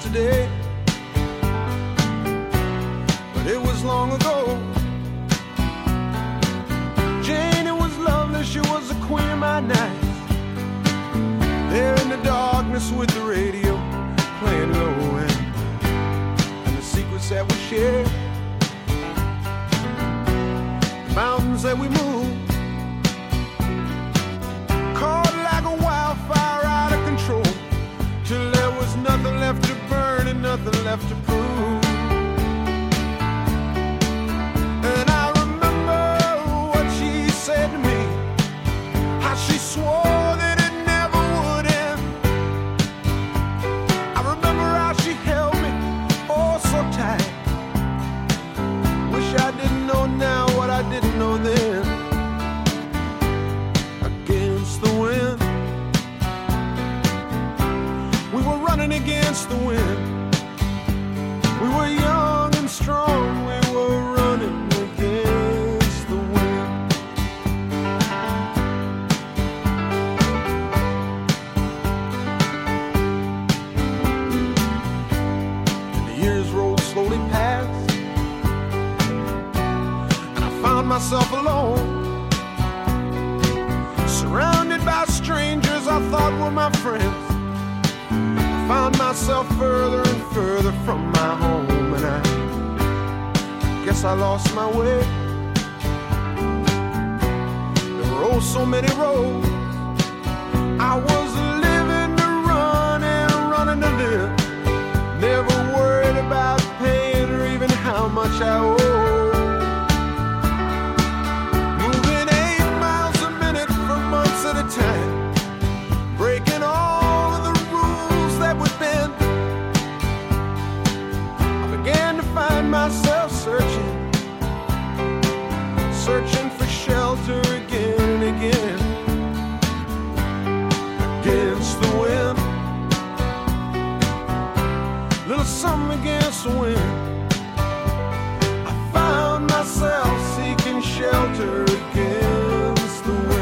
yesterday, but it was long ago. Jane, it was lovely, she was the queen of my night. There in the darkness with the radio playing low and the secrets that we shared, the mountains that we moved, caught like a wildfire out of control, till there was nothing left to burn and nothing left to prove. And I remember what she said to me, how she swore that it never would end. I remember how she held me oh so tight. Wish I didn't know now what I didn't know then. Against the wind, we were running against the wind. We were young and strong, we were running against the wind. And the years rolled slowly past, and I found myself alone, surrounded by strangers I thought were my friends. Found myself further and further from my home, and I guess I lost my way. There were oh so many roads. I was living to run and running to live, never worried about paying or even how much I owe. Moving 8 miles a minute for months at a time, breaking all of the rules that would bend. I began to find myself searching for shelter again and again. Against the wind, little something against the wind. I found myself seeking shelter against the wind.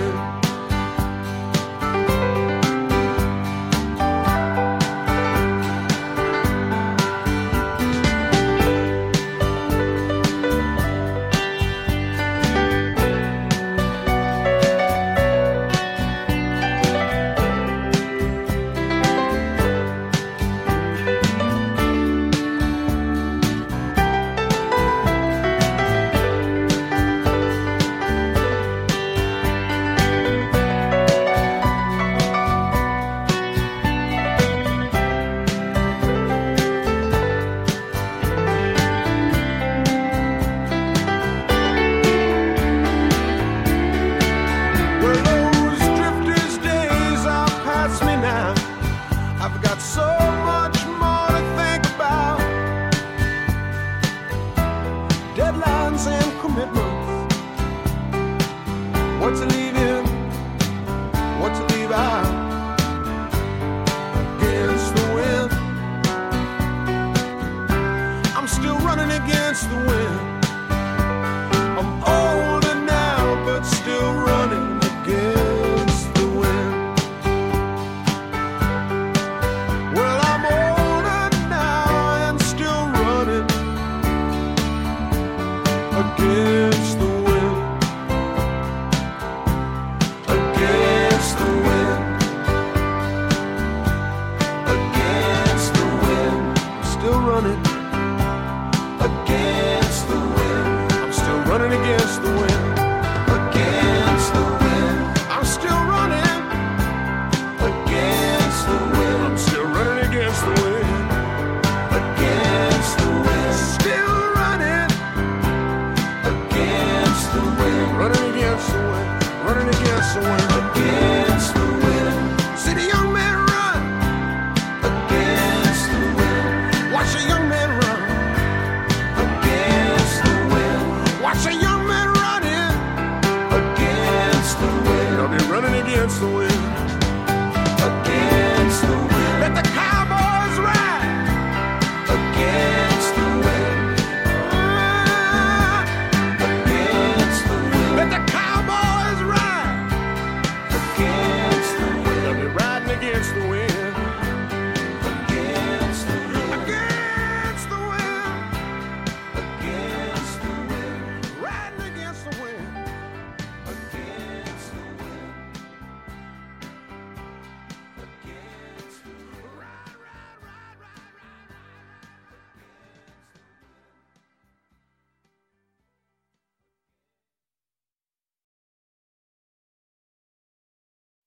Running against the wind, against the wind.